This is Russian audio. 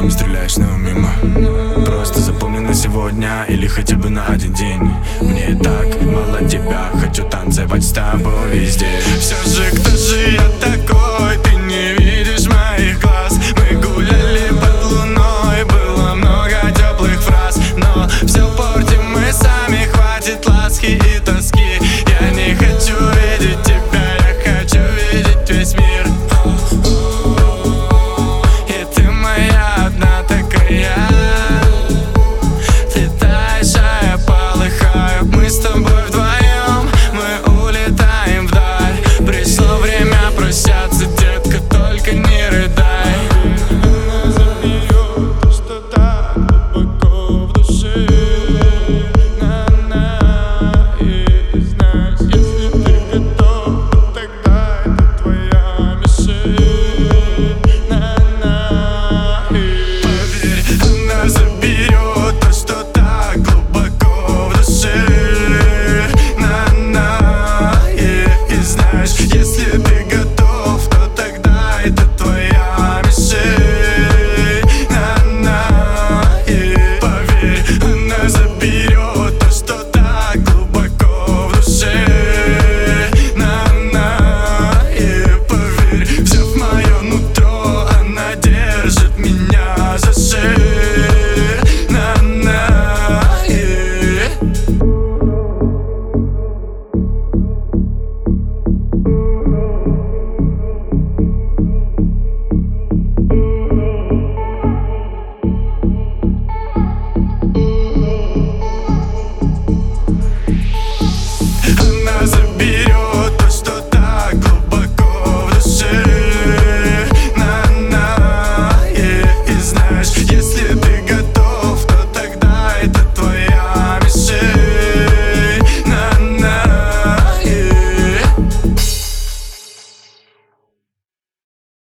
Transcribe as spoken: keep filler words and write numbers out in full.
рядом и стреляешь снова мимо. Просто запомни на сегодня или хотя бы на один день. Мне и так мало тебя, хочу танцевать с тобой везде. Все же, кто же я такой, ты не видишь